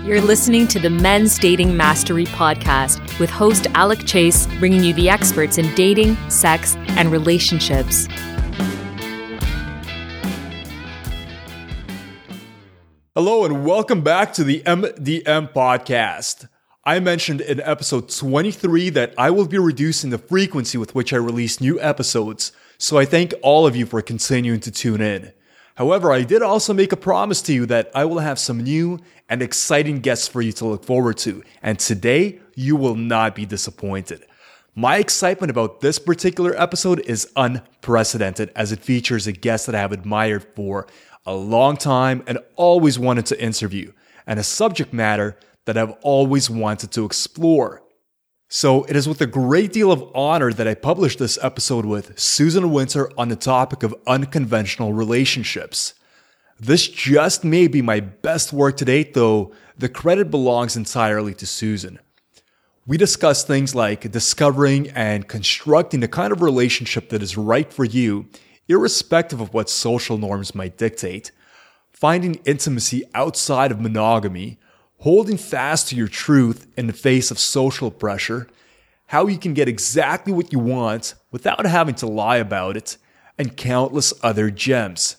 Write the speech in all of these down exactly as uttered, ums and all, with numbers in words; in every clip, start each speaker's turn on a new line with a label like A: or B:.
A: You're listening to the Men's Dating Mastery Podcast with host Alec Chase, bringing you the experts in dating, sex, and relationships.
B: Hello and welcome back to the M D M Podcast. I mentioned in episode twenty-three that I will be reducing the frequency with which I release new episodes, so I thank all of you for continuing to tune in. However, I did also make a promise to you that I will have some new and exciting guests for you to look forward to, and today you will not be disappointed. My excitement about this particular episode is unprecedented as it features a guest that I have admired for a long time and always wanted to interview, and a subject matter that I've always wanted to explore. So it is with a great deal of honor that I published this episode with Susan Winter on the topic of unconventional relationships. This just may be my best work to date, though the credit belongs entirely to Susan. We discuss things like discovering and constructing the kind of relationship that is right for you, irrespective of what social norms might dictate, finding intimacy outside of monogamy, holding fast to your truth in the face of social pressure, how you can get exactly what you want without having to lie about it, and countless other gems.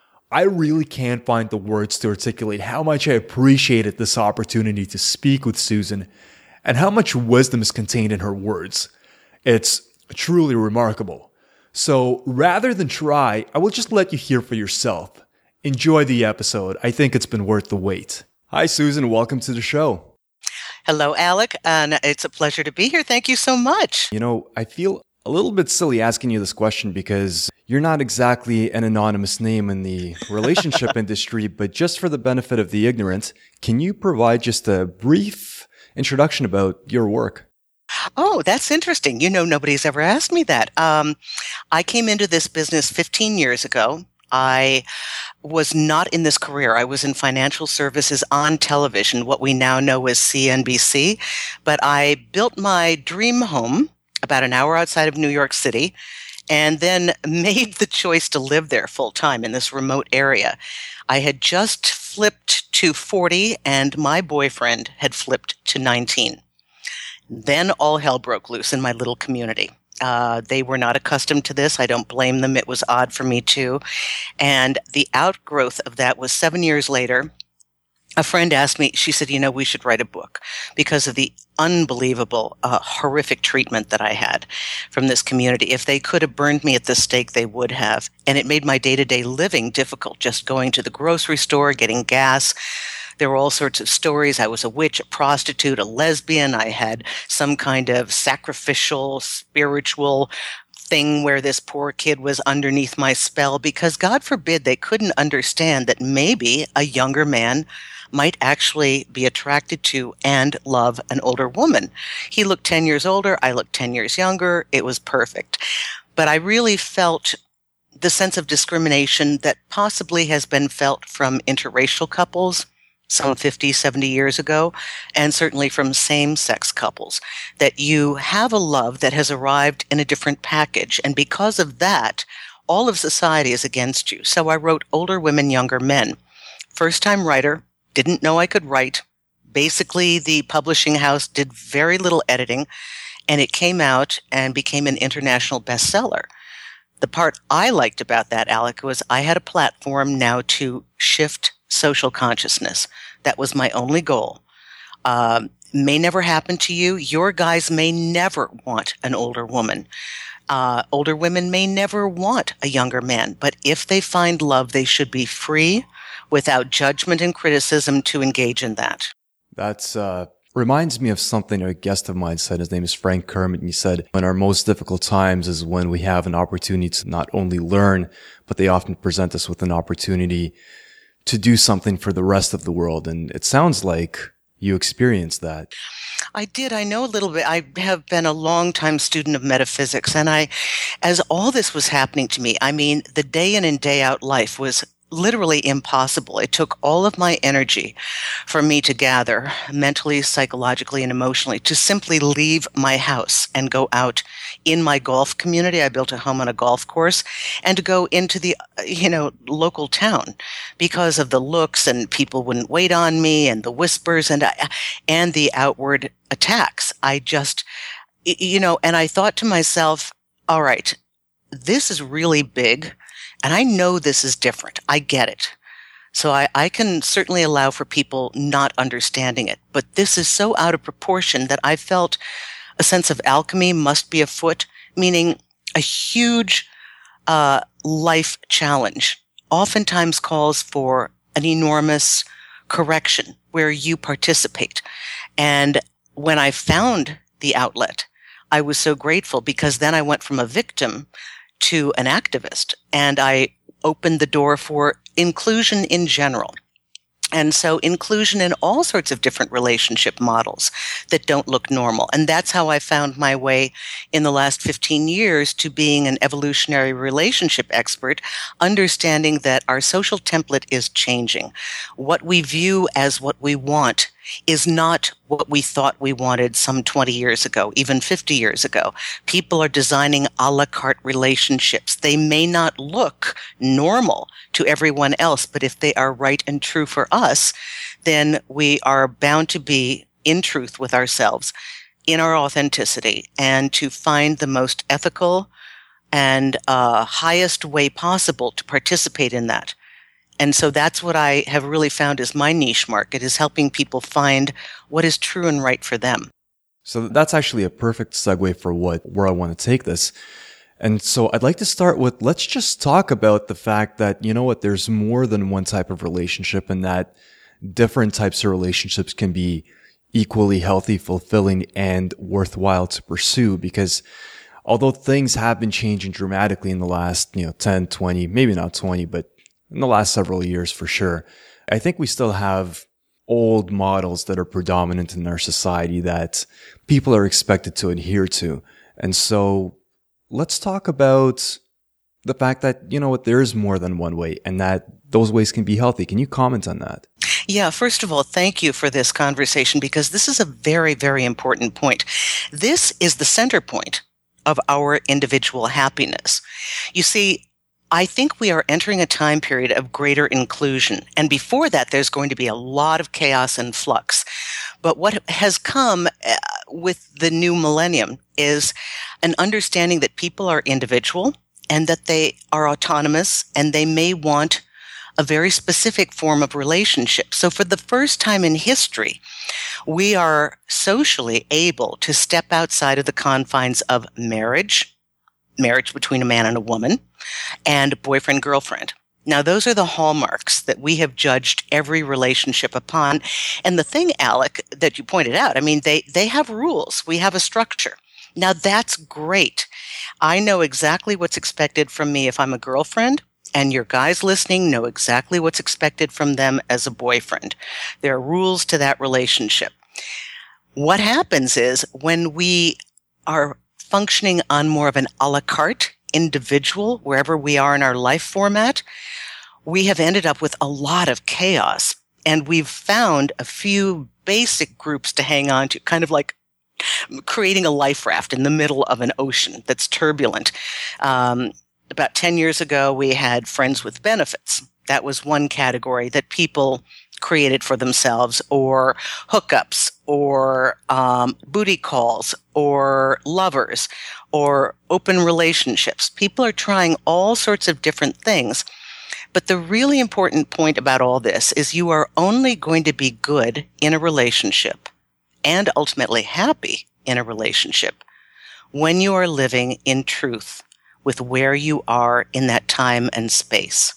B: I really can't find the words to articulate how much I appreciated this opportunity to speak with Susan and how much wisdom is contained in her words. It's truly remarkable. So rather than try, I will just let you hear for yourself. Enjoy the episode. I think it's been worth the wait. Hi, Susan. Welcome to the show.
C: Hello, Alec. And it's a pleasure to be here. Thank you so much.
B: You know, I feel a little bit silly asking you this question because you're not exactly an anonymous name in the relationship industry, but just for the benefit of the ignorant, can you provide just a brief introduction about your work?
C: Oh, that's interesting. You know, nobody's ever asked me that. Um, I came into this business fifteen years ago. I was not in this career. I was in financial services on television, what we now know as C N B C. But I built my dream home about an hour outside of New York City and then made the choice to live there full time in this remote area. I had just flipped to forty and my boyfriend had flipped to nineteen. Then all hell broke loose in my little community. Uh, they were not accustomed to this. I don't blame them. It was odd for me too. And the outgrowth of that was seven years later. A friend asked me, she said, you know, we should write a book because of the unbelievable, uh, horrific treatment that I had from this community. If they could have burned me at the stake, they would have. And it made my day-to-day living difficult, just going to the grocery store, getting gas. There were all sorts of stories. I was a witch, a prostitute, a lesbian. I had some kind of sacrificial, spiritual thing where this poor kid was underneath my spell because God forbid they couldn't understand that maybe a younger man might actually be attracted to and love an older woman. He looked ten years older. I looked ten years younger. It was perfect. But I really felt the sense of discrimination that possibly has been felt from interracial couples some fifty, seventy years ago, and certainly from same-sex couples, that you have a love that has arrived in a different package. And because of that, all of society is against you. So I wrote Older Women, Younger Men. First-time writer, didn't know I could write. Basically, the publishing house did very little editing, and it came out and became an international bestseller. The part I liked about that, Alec, was I had a platform now to shift social consciousness. That was my only goal. Um, may never happen to you. Your guys may never want an older woman. Uh, older women may never want a younger man. But if they find love, they should be free, without judgment and criticism, to engage in that.
B: That's uh, reminds me of something a guest of mine said. His name is Frank Kermit. And he said, in our most difficult times is when we have an opportunity to not only learn, but they often present us with an opportunity to do something for the rest of the world. And it sounds like you experienced that.
C: I did. I know a little bit. I have been a long-time student of metaphysics. And I, as all this was happening to me, I mean, the day in and day out life was literally impossible. It took all of my energy for me to gather mentally, psychologically, and emotionally to simply leave my house and go out in my golf community. I built a home on a golf course, and to go into the, you know, local town because of the looks, and people wouldn't wait on me, and the whispers and, and the outward attacks. I just, you know, and I thought to myself, all right, this is really big. And I know this is different. I get it. So I, I can certainly allow for people not understanding it. But this is so out of proportion that I felt a sense of alchemy must be afoot, meaning a huge uh, life challenge oftentimes calls for an enormous correction where you participate. And when I found the outlet, I was so grateful, because then I went from a victim to an activist, and I opened the door for inclusion in general. And so inclusion in all sorts of different relationship models that don't look normal. And that's how I found my way in the last fifteen years to being an evolutionary relationship expert, understanding that our social template is changing. What we view as what we want is not what we thought we wanted some twenty years ago, even fifty years ago. People are designing a la carte relationships. They may not look normal to everyone else, but if they are right and true for us, then we are bound to be in truth with ourselves, in our authenticity, and to find the most ethical and uh, highest way possible to participate in that. And so that's what I have really found is my niche market, is helping people find what is true and right for them.
B: So that's actually a perfect segue for what where I want to take this. And so I'd like to start with, let's just talk about the fact that, you know what, there's more than one type of relationship, and that different types of relationships can be equally healthy, fulfilling, and worthwhile to pursue. Because although things have been changing dramatically in the last, you know, ten, twenty, maybe not twenty, but in the last several years for sure, I think we still have old models that are predominant in our society that people are expected to adhere to. And so let's talk about the fact that, you know what, there is more than one way, and that those ways can be healthy. Can you comment on that?
C: Yeah, first of all, thank you for this conversation, because this is a very, very important point. This is the center point of our individual happiness. You see, I think we are entering a time period of greater inclusion. And before that, there's going to be a lot of chaos and flux. But what has come uh, with the new millennium is an understanding that people are individual and that they are autonomous, and they may want a very specific form of relationship. So for the first time in history, we are socially able to step outside of the confines of marriage, marriage between a man and a woman, and boyfriend-girlfriend. Now, those are the hallmarks that we have judged every relationship upon. And the thing, Alec, that you pointed out, I mean, they, they have rules. We have a structure. Now, that's great. I know exactly what's expected from me if I'm a girlfriend, and your guys listening know exactly what's expected from them as a boyfriend. There are rules to that relationship. What happens is when we are functioning on more of an a la carte individual, wherever we are in our life format, we have ended up with a lot of chaos. And we've found a few basic groups to hang on to, kind of like creating a life raft in the middle of an ocean that's turbulent. Um, about ten years ago, we had friends with benefits. That was one category that people created for themselves, or hookups, or um, booty calls, or lovers, or open relationships. People are trying all sorts of different things. But the really important point about all this is you are only going to be good in a relationship and ultimately happy in a relationship when you are living in truth with where you are in that time and space.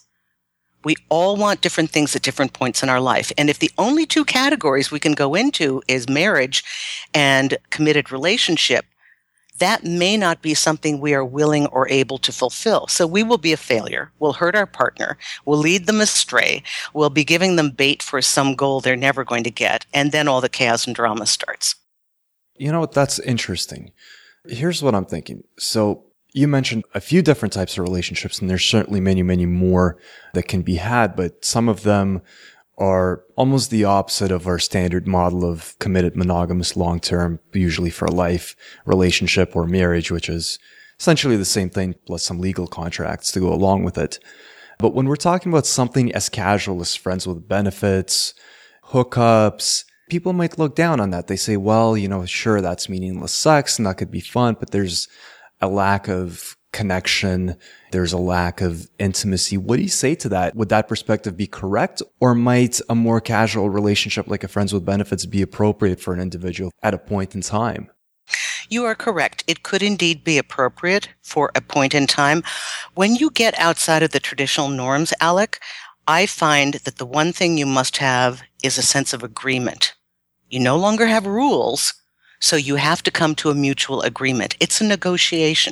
C: We all want different things at different points in our life. And if the only two categories we can go into is marriage and committed relationship, that may not be something we are willing or able to fulfill. So we will be a failure. We'll hurt our partner. We'll lead them astray. We'll be giving them bait for some goal they're never going to get. And then all the chaos and drama starts.
B: You know, that's interesting. Here's what I'm thinking. So You mentioned a few different types of relationships, and there's certainly many, many more that can be had, but some of them are almost the opposite of our standard model of committed monogamous long-term, usually for life relationship or marriage, which is essentially the same thing plus some legal contracts to go along with it. But when we're talking about something as casual as friends with benefits, hookups, people might look down on that. They say, well, you know, sure, that's meaningless sex and that could be fun, but there's a lack of connection. There's a lack of intimacy. What do you say to that? Would that perspective be correct? Or might a more casual relationship like a friends with benefits be appropriate for an individual at a point in time?
C: You are correct. It could indeed be appropriate for a point in time. When you get outside of the traditional norms, Alec, I find that the one thing you must have is a sense of agreement. You no longer have rules, so you have to come to a mutual agreement. It's a negotiation.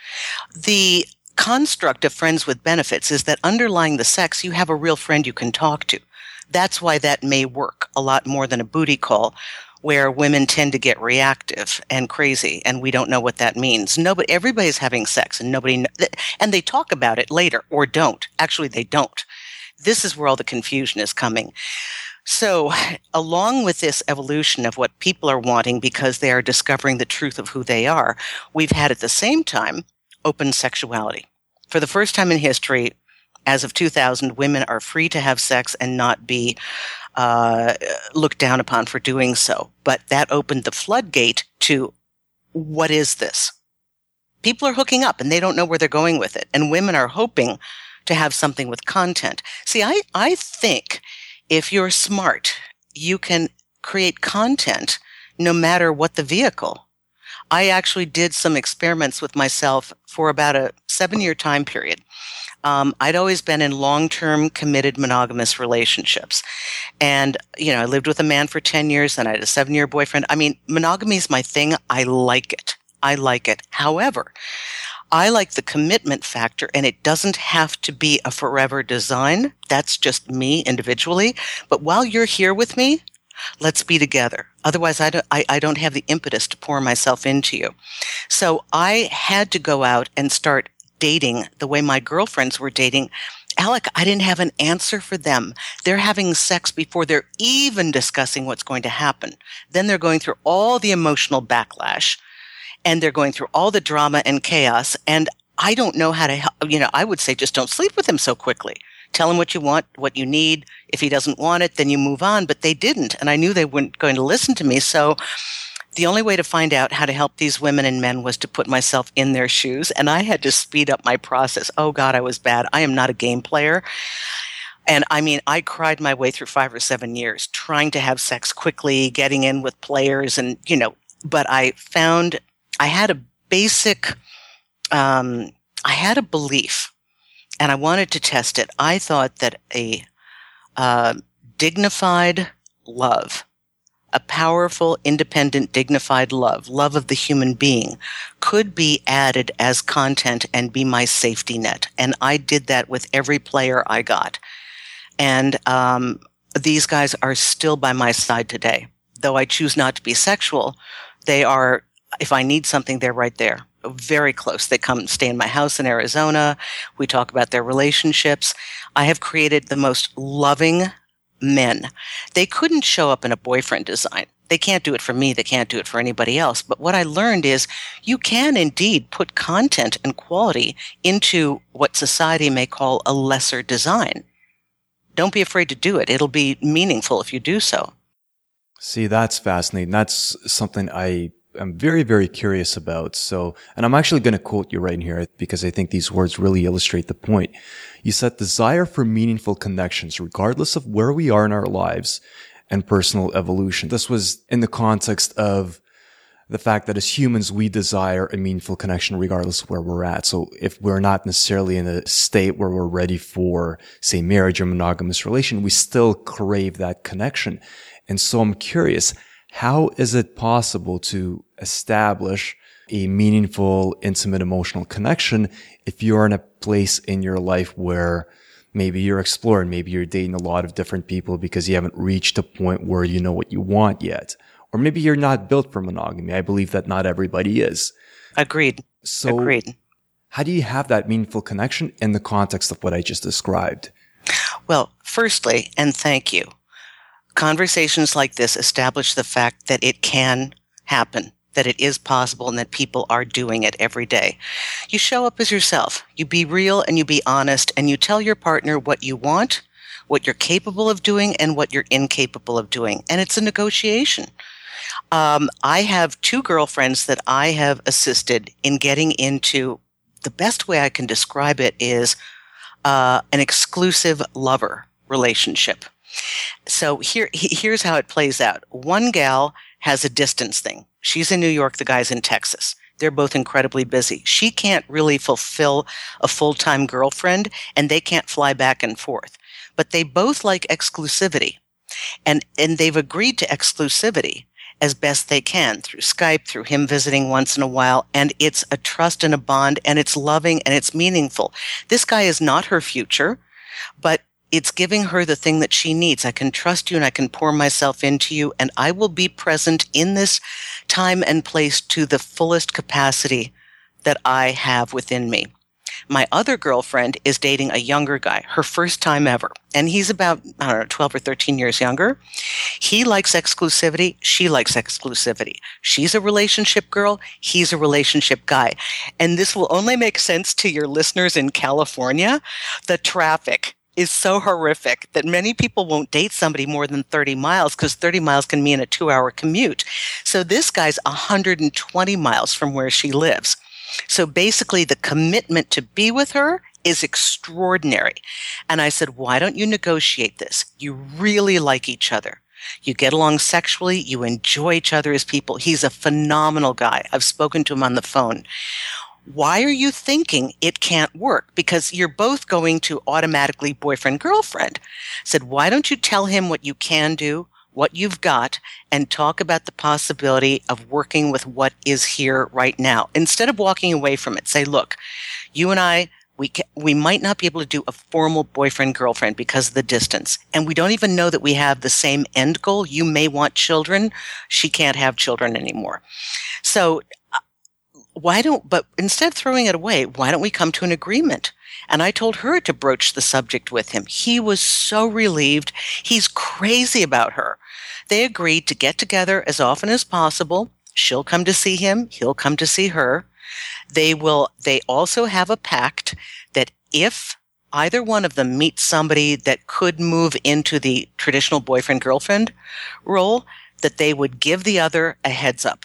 C: The construct of friends with benefits is that underlying the sex, you have a real friend you can talk to. That's why that may work a lot more than a booty call, where women tend to get reactive and crazy, and we don't know what that means. Nobody, everybody's having sex, and nobody, and they talk about it later or don't. Actually, they don't. This is where all the confusion is coming. So, along with this evolution of what people are wanting because they are discovering the truth of who they are, we've had at the same time open sexuality. For the first time in history, as of two thousand, women are free to have sex and not be uh, looked down upon for doing so. But that opened the floodgate to, what is this? People are hooking up and they don't know where they're going with it. And women are hoping to have something with content. See, I, I think if you're smart, you can create content no matter what the vehicle. I actually did some experiments with myself for about a seven-year time period. Um, I'd always been in long-term committed monogamous relationships. And, you know, I lived with a man for ten years, and I had a seven-year boyfriend. I mean, monogamy is my thing. I like it. I like it. However, I like the commitment factor, and it doesn't have to be a forever design. That's just me individually. But while you're here with me, let's be together. Otherwise, I don't, I, I don't have the impetus to pour myself into you. So I had to go out and start dating the way my girlfriends were dating. Alec, I didn't have an answer for them. They're having sex before they're even discussing what's going to happen. Then they're going through all the emotional backlash, and they're going through all the drama and chaos. And I don't know how to help. You know, I would say just don't sleep with him so quickly. Tell him what you want, what you need. If he doesn't want it, then you move on. But they didn't. And I knew they weren't going to listen to me. So the only way to find out how to help these women and men was to put myself in their shoes. And I had to speed up my process. Oh, God, I was bad. I am not a game player. And I mean, I cried my way through five or seven years trying to have sex quickly, getting in with players. And, you know, but I found I had a basic, um, I had a belief. And I wanted to test it. I thought that a uh, dignified love, a powerful, independent, dignified love, love of the human being, could be added as content and be my safety net. And I did that with every player I got. And um, these guys are still by my side today. Though I choose not to be sexual, they are, if I need something, they're right there. Very close. They come and stay in my house in Arizona. We talk about their relationships. I have created the most loving men. They couldn't show up in a boyfriend design. They can't do it for me. They can't do it for anybody else. But what I learned is you can indeed put content and quality into what society may call a lesser design. Don't be afraid to do it. It'll be meaningful if you do so.
B: See, that's fascinating. That's something I I'm very, very curious about. So, and I'm actually going to quote you right here because I think these words really illustrate the point. You said, desire for meaningful connections, regardless of where we are in our lives and personal evolution. This was in the context of the fact that as humans, we desire a meaningful connection regardless of where we're at. So if we're not necessarily in a state where we're ready for, say, marriage or monogamous relation, we still crave that connection. And so I'm curious, how is it possible to establish a meaningful, intimate, emotional connection if you're in a place in your life where maybe you're exploring, maybe you're dating a lot of different people because you haven't reached a point where you know what you want yet? Or maybe you're not built for monogamy. I believe that not everybody is.
C: Agreed.
B: So
C: Agreed.
B: how do you have that meaningful connection in the context of what I just described?
C: Well, firstly, and thank you, conversations like this establish the fact that it can happen, that it is possible, and that people are doing it every day. You show up as yourself. You be real and you be honest, and you tell your partner what you want, what you're capable of doing, and what you're incapable of doing. And it's a negotiation. Um, I have two girlfriends that I have assisted in getting into, the best way I can describe it is uh, an exclusive lover relationship. So here, here's how it plays out. One gal has a distance thing. She's in New York. The guy's in Texas. They're both incredibly busy. She can't really fulfill a full-time girlfriend, and they can't fly back and forth. But they both like exclusivity, and, and they've agreed to exclusivity as best they can through Skype, through him visiting once in a while, and it's a trust and a bond, and it's loving, and it's meaningful. This guy is not her future, but it's giving her the thing that she needs. I can trust you, and I can pour myself into you, and I will be present in this time and place to the fullest capacity that I have within me. My other girlfriend is dating a younger guy, her first time ever. And he's about, I don't know, twelve or thirteen years younger. He likes exclusivity. She likes exclusivity. She's a relationship girl. He's a relationship guy. And this will only make sense to your listeners in California. The traffic is so horrific that many people won't date somebody more than thirty miles because thirty miles can mean a two-hour commute. So this guy's one hundred twenty miles from where she lives. So basically, the commitment to be with her is extraordinary. And I said, why don't you negotiate this? You really like each other. You get along sexually. You enjoy each other as people. He's a phenomenal guy. I've spoken to him on the phone. Why are you thinking it can't work? Because you're both going to automatically boyfriend-girlfriend. I said, why don't you tell him what you can do, what you've got, and talk about the possibility of working with what is here right now. Instead of walking away from it, say, look, you and I, we ca- we might not be able to do a formal boyfriend-girlfriend because of the distance. And we don't even know that we have the same end goal. You may want children. She can't have children anymore. So uh, why don't, but instead of throwing it away, why don't we come to an agreement? And I told her to broach the subject with him. He was so relieved. He's crazy about her. They agreed to get together as often as possible. She'll come to see him. He'll come to see her. They will, they also have a pact that if either one of them meets somebody that could move into the traditional boyfriend-girlfriend role, that they would give the other a heads up.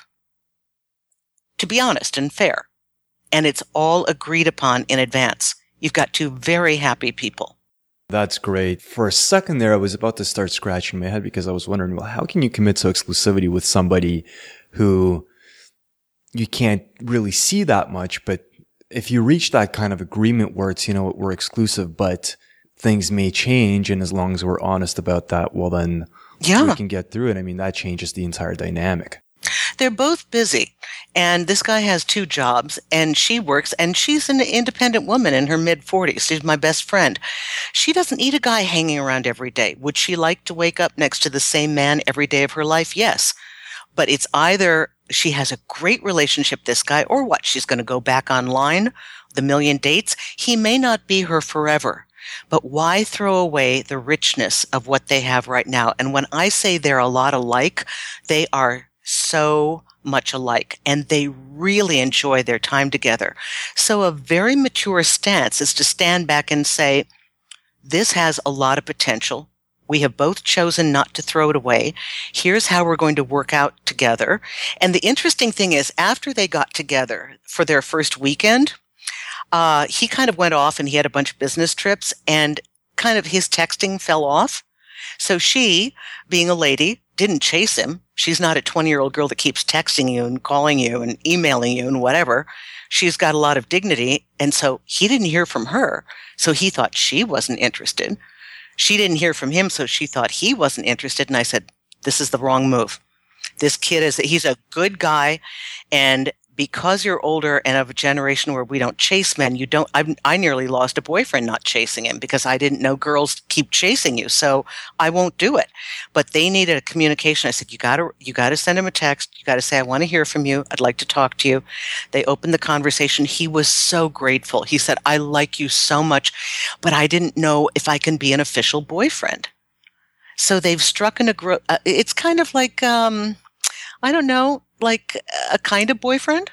C: To be honest and fair. And it's all agreed upon in advance. You've got two very happy people.
B: That's great. For a second there, I was about to start scratching my head because I was wondering, well, how can you commit to exclusivity with somebody who you can't really see that much? But if you reach that kind of agreement where it's, you know, we're exclusive, but things may change, and as long as we're honest about that, well, then yeah, we can get through it. I mean, that changes the entire dynamic.
C: They're both busy, and this guy has two jobs, and she works, and she's an independent woman in her mid-forties. She's my best friend. She doesn't need a guy hanging around every day. Would she like to wake up next to the same man every day of her life? Yes. But it's either she has a great relationship, this guy, or what? She's going to go back online, the million dates. He may not be her forever. But why throw away the richness of what they have right now? And when I say they're a lot alike, they are so much alike, and they really enjoy their time together. So a very mature stance is to stand back and say, this has a lot of potential. We have both chosen not to throw it away. Here's how we're going to work out together. And the interesting thing is, after they got together for their first weekend, uh, he kind of went off and he had a bunch of business trips, and kind of his texting fell off. So she, being a lady, didn't chase him. She's not a twenty-year-old girl that keeps texting you and calling you and emailing you and whatever. She's got a lot of dignity, and so he didn't hear from her, so he thought she wasn't interested. She didn't hear from him, so she thought he wasn't interested, and I said, this is the wrong move. This kid is, he's a good guy, and because you're older and of a generation where we don't chase men, you don't, I, I nearly lost a boyfriend not chasing him because I didn't know girls keep chasing you. So I won't do it. But they needed a communication. I said, you gotta, you gotta send him a text. You gotta say, I want to hear from you. I'd like to talk to you. They opened the conversation. He was so grateful. He said, I like you so much, but I didn't know if I can be an official boyfriend. So they've struck an agro, uh, it's kind of like, um, I don't know, like a kind of boyfriend,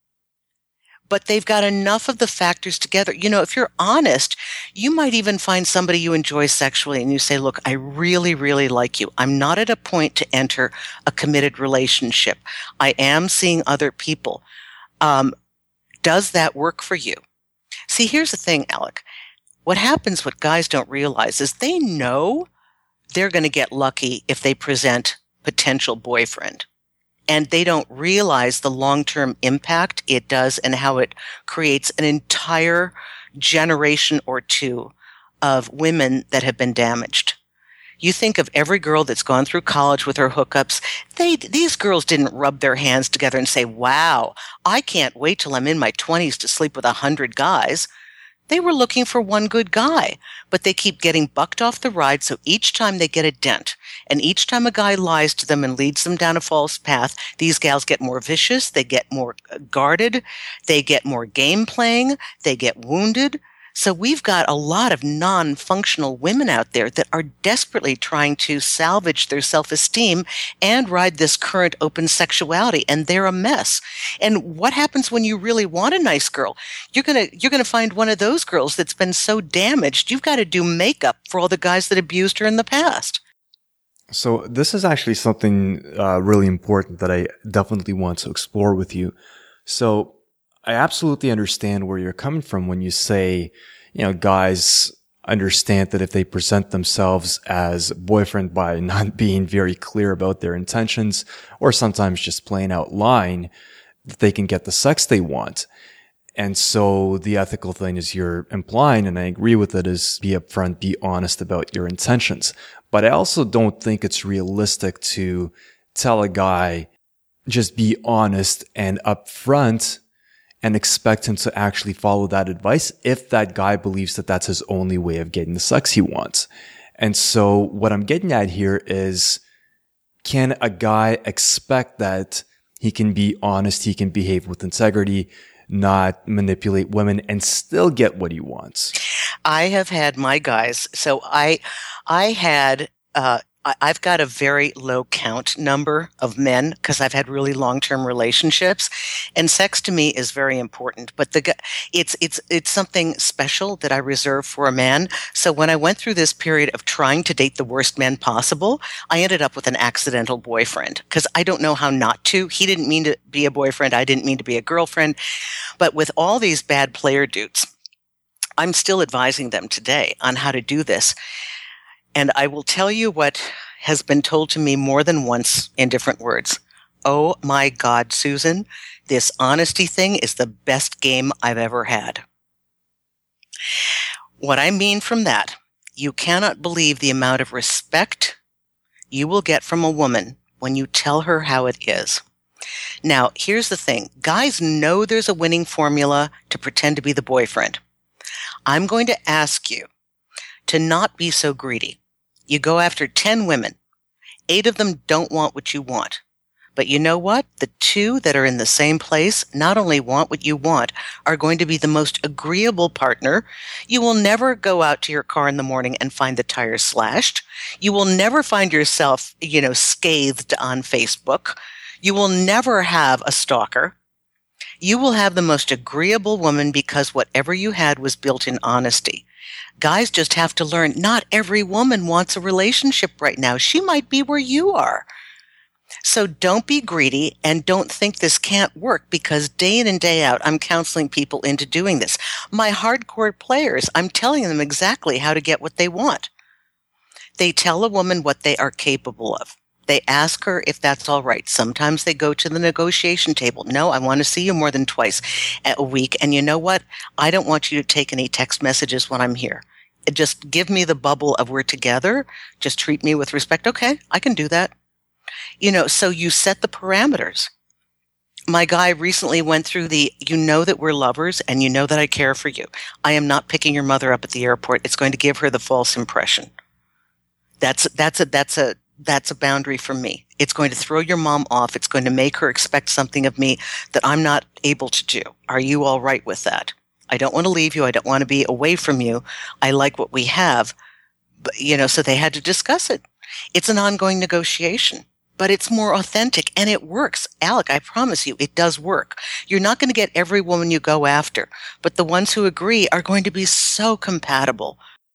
C: but they've got enough of the factors together. You know, if you're honest, you might even find somebody you enjoy sexually and you say, look, I really, really like you. I'm not at a point to enter a committed relationship. I am seeing other people. Um, does that work for you? See, here's the thing, Alec. What happens, what guys don't realize is they know they're going to get lucky if they present potential boyfriend. And they don't realize the long-term impact it does and how it creates an entire generation or two of women that have been damaged. You think of every girl that's gone through college with her hookups. They, these girls didn't rub their hands together and say, wow, I can't wait till I'm in my twenties to sleep with a hundred guys. They were looking for one good guy, but they keep getting bucked off the ride. So each time they get a dent, and each time a guy lies to them and leads them down a false path, these gals get more vicious, they get more guarded, they get more game playing, they get wounded. So we've got a lot of non-functional women out there that are desperately trying to salvage their self-esteem and ride this current open sexuality, and they're a mess. And what happens when you really want a nice girl? You're gonna you're gonna find one of those girls that's been so damaged, you've got to do makeup for all the guys that abused her in the past.
B: So this is actually something uh, really important that I definitely want to explore with you. So I absolutely understand where you're coming from when you say, you know, guys understand that if they present themselves as boyfriend by not being very clear about their intentions, or sometimes just plain out lying, that they can get the sex they want. And so the ethical thing is you're implying, and I agree with it, is be upfront, be honest about your intentions. But I also don't think it's realistic to tell a guy, just be honest and upfront, and expect him to actually follow that advice if that guy believes that that's his only way of getting the sex he wants. And so what I'm getting at here is, can a guy expect that he can be honest, he can behave with integrity, not manipulate women, and still get what he wants?
C: I have had my guys. So I, I had, uh, I've got a very low count number of men because I've had really long-term relationships, and sex to me is very important. But the it's it's it's something special that I reserve for a man. So when I went through this period of trying to date the worst men possible, I ended up with an accidental boyfriend because I don't know how not to. He didn't mean to be a boyfriend. I didn't mean to be a girlfriend. But with all these bad player dudes, I'm still advising them today on how to do this. And I will tell you what has been told to me more than once in different words. Oh my God, Susan, this honesty thing is the best game I've ever had. What I mean from that, you cannot believe the amount of respect you will get from a woman when you tell her how it is. Now, here's the thing. Guys know there's a winning formula to pretend to be the boyfriend. I'm going to ask you to not be so greedy. You go after ten women. Eight of them don't want what you want. But you know what? The two that are in the same place not only want what you want, are going to be the most agreeable partner. You will never go out to your car in the morning and find the tires slashed. You will never find yourself, you know, scathed on Facebook. You will never have a stalker. You will have the most agreeable woman because whatever you had was built in honesty. Guys just have to learn not every woman wants a relationship right now. She might be where you are. So don't be greedy and don't think this can't work, because day in and day out, I'm counseling people into doing this. My hardcore players, I'm telling them exactly how to get what they want. They tell a woman what they are capable of. They ask her if that's all right. Sometimes they go to the negotiation table. No, I want to see you more than twice a week. And you know what? I don't want you to take any text messages when I'm here. Just give me the bubble of we're together. Just treat me with respect. Okay, I can do that. You know, so you set the parameters. My guy recently went through the, you know that we're lovers and you know that I care for you. I am not picking your mother up at the airport. It's going to give her the false impression. That's, that's a, that's a, that's a boundary for me. It's going to throw your mom off. It's going to make her expect something of me that I'm not able to do. Are you all right with that? I don't want to leave you. I don't want to be away from you. I like what we have. But, you know, so they had to discuss it. It's an ongoing negotiation. But it's more authentic, and it works. Alec, I promise you, it does work. You're not going to get every woman you go after, but the ones who agree are going to be so compatible.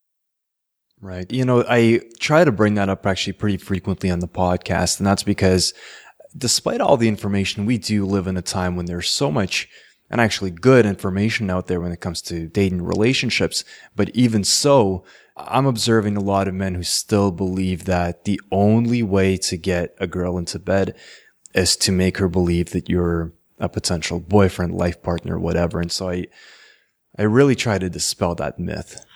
B: Right. You know, I try to bring that up actually pretty frequently on the podcast, and that's because despite all the information, we do live in a time when there's so much and actually good information out there when it comes to dating relationships. But even so, I'm observing a lot of men who still believe that the only way to get a girl into bed is to make her believe that you're a potential boyfriend, life partner, whatever. And so I, I really try to dispel that myth.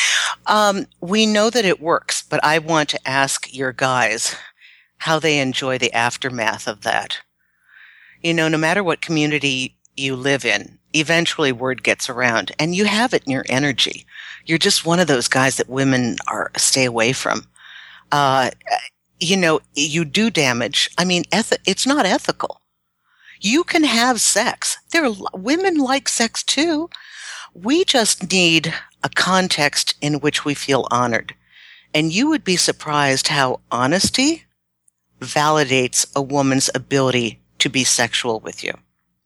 C: Um, we know that it works, but I want to ask your guys how they enjoy the aftermath of that. You know, no matter what community you live in, eventually word gets around and you have it in your energy. You're just one of those guys that women are stay away from. Uh, you know, you do damage. I mean, eth- it's not ethical. You can have sex. There are women like sex too. We just need a context in which we feel honored. And you would be surprised how honesty validates a woman's ability to be sexual with you.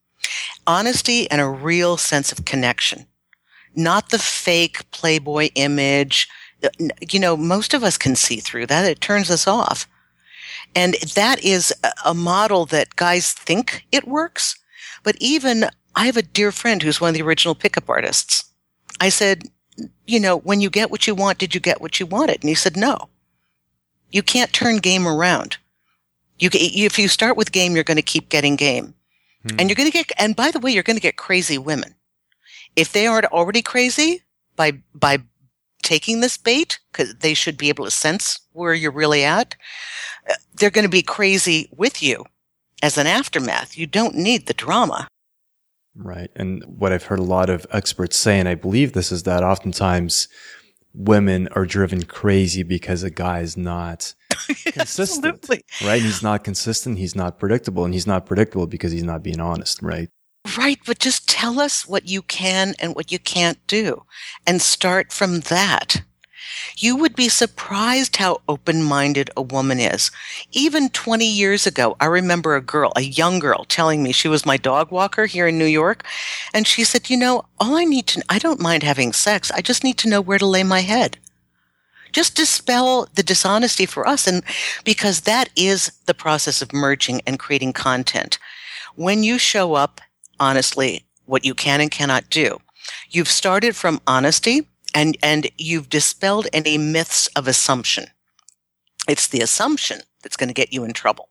C: Honesty and a real sense of connection, not the fake Playboy image. You know, most of us can see through that. It turns us off. And that is a model that guys think it works. But even, I have a dear friend who's one of the original pickup artists. I said, you know, when you get what you want, did you get what you wanted? And he said, no. You can't turn game around. You, if you start with game, you're going to keep getting game. Hmm. And you're going to get, and by the way, you're going to get crazy women. If they aren't already crazy by, by taking this bait, because they should be able to sense where you're really at, they're going to be crazy with you as an aftermath. You don't need the drama.
B: Right. And what I've heard a lot of experts say, and I believe this, is that oftentimes women are driven crazy because a guy is not consistent.
C: Absolutely.
B: Right? He's not consistent. He's not predictable. And he's not predictable because he's not being honest. Right?
C: Right. But just tell us what you can and what you can't do and start from that. You would be surprised how open-minded a woman is. Even twenty years ago, I remember a girl, a young girl, telling me she was my dog walker here in New York. And she said, you know, all I need to, I don't mind having sex. I just need to know where to lay my head. Just dispel the dishonesty for us. And because that is the process of merging and creating content. When you show up honestly, what you can and cannot do, you've started from honesty. And, and you've dispelled any myths of assumption. It's the assumption that's going to get you in trouble.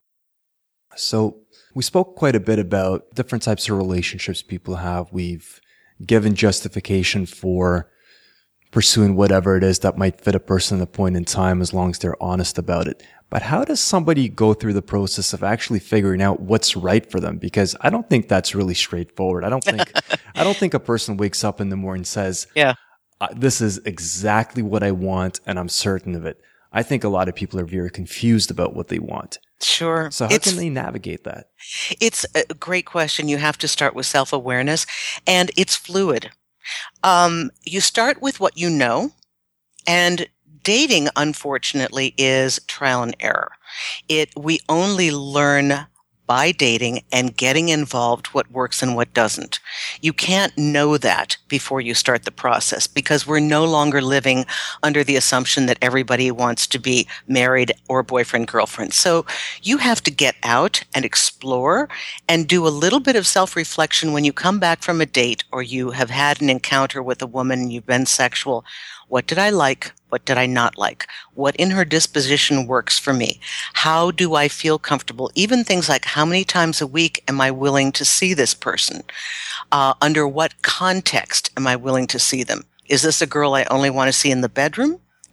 B: So we spoke quite a bit about different types of relationships people have. We've given justification for pursuing whatever it is that might fit a person at a point in time as long as they're honest about it. But how does somebody go through the process of actually figuring out what's right for them? Because I don't think that's really straightforward. I don't think, I don't think a person wakes up in the morning and says,
C: yeah.
B: Uh, this is exactly what I want, and I'm certain of it. I think a lot of people are very confused about what they want.
C: Sure.
B: So how
C: it's,
B: can they navigate that?
C: It's a great question. You have to start with self-awareness, and it's fluid. Um, you start with what you know, and dating, unfortunately, is trial and error. It we only learn by dating and getting involved what works and what doesn't. You can't know that before you start the process because we're no longer living under the assumption that everybody wants to be married or boyfriend, girlfriend. So you have to get out and explore and do a little bit of self-reflection when you come back from a date or you have had an encounter with a woman and you've been sexual. What did I like? What did I not like? What in her disposition works for me? How do I feel comfortable? Even things like how many times a week am I willing to see this person? Uh, under what context am I willing to see them? Is this a girl I only want to see in the bedroom?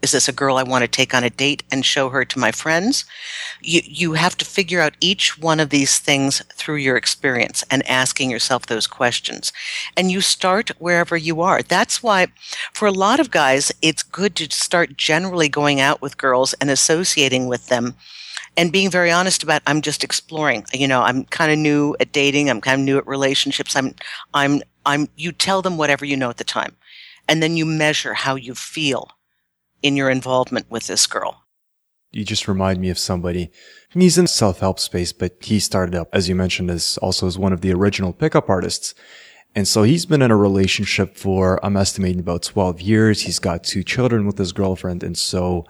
C: Is this a girl I want to take on a date and show her to my friends? You, you have to figure out each one of these things through your experience and asking yourself those questions. And you start wherever you are. That's why for a lot of guys, it's good to start generally going out with girls and associating with them and being very honest about, I'm just exploring. You know, I'm kind of new at dating. I'm kind of new at relationships. I'm, I'm, I'm, you tell them whatever you know at the time. And then you measure how you feel in your involvement with this girl.
B: You just remind me of somebody. He's in the self-help space, but he started up, as you mentioned, as also as one of the original pickup artists. And so he's been in a relationship for, I'm estimating, about twelve years. He's got two children with his girlfriend. And so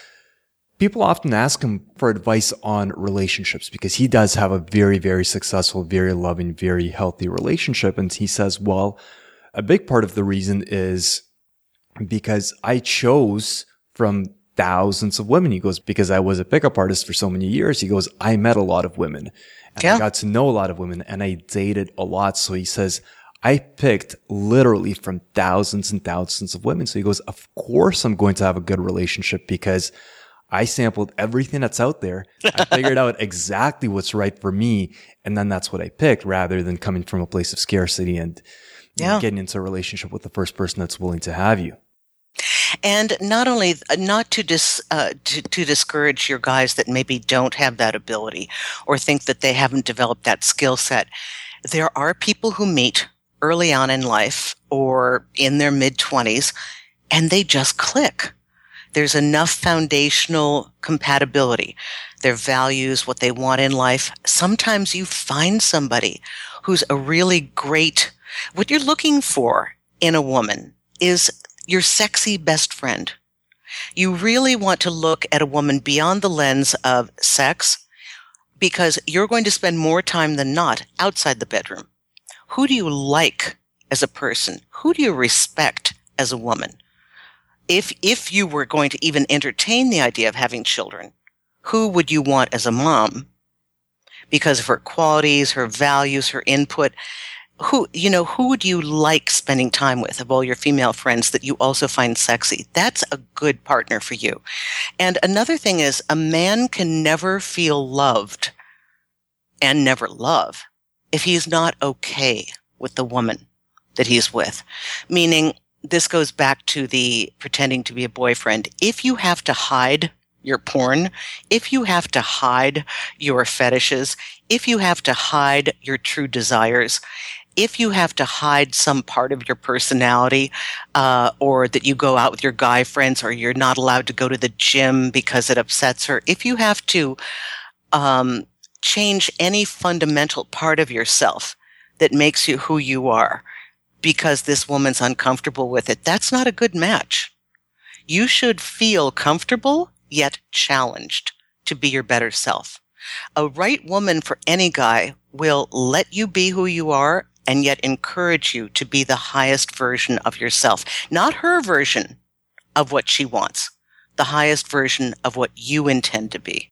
B: people often ask him for advice on relationships because he does have a very, very successful, very loving, very healthy relationship. And he says, well, a big part of the reason is because I chose from thousands of women. He goes, because I was a pickup artist for so many years. He goes, I met a lot of women and yeah. I got to know a lot of women and I dated a lot. So he says, I picked literally from thousands and thousands of women. So he goes, of course I'm going to have a good relationship because I sampled everything that's out there. I figured out exactly what's right for me. And then that's what I picked rather than coming from a place of scarcity and yeah. you know, getting into a relationship with the first person that's willing to have you.
C: And not only, not to, dis, uh, to to discourage your guys that maybe don't have that ability or think that they haven't developed that skill set. There are people who meet early on in life or in their mid-twenties and they just click. There's enough foundational compatibility, their values, what they want in life. Sometimes you find somebody who's a really great, what you're looking for in a woman is your sexy best friend. You really want to look at a woman beyond the lens of sex because you're going to spend more time than not outside the bedroom. Who do you like as a person? Who do you respect as a woman? If, if you were going to even entertain the idea of having children, who would you want as a mom? Because of her qualities, her values, her input. Who, you know, who would you like spending time with of all your female friends that you also find sexy? That's a good partner for you. And another thing is a man can never feel loved and never love if he's not okay with the woman that he's with. Meaning, this goes back to the pretending to be a boyfriend. If you have to hide your porn, if you have to hide your fetishes, if you have to hide your true desires, if you have to hide some part of your personality, uh, or that you go out with your guy friends, or you're not allowed to go to the gym because it upsets her, if you have to um, change any fundamental part of yourself that makes you who you are because this woman's uncomfortable with it, that's not a good match. You should feel comfortable yet challenged to be your better self. A right woman for any guy will let you be who you are and yet encourage you to be the highest version of yourself. Not her version of what she wants, the highest version of what you intend to be.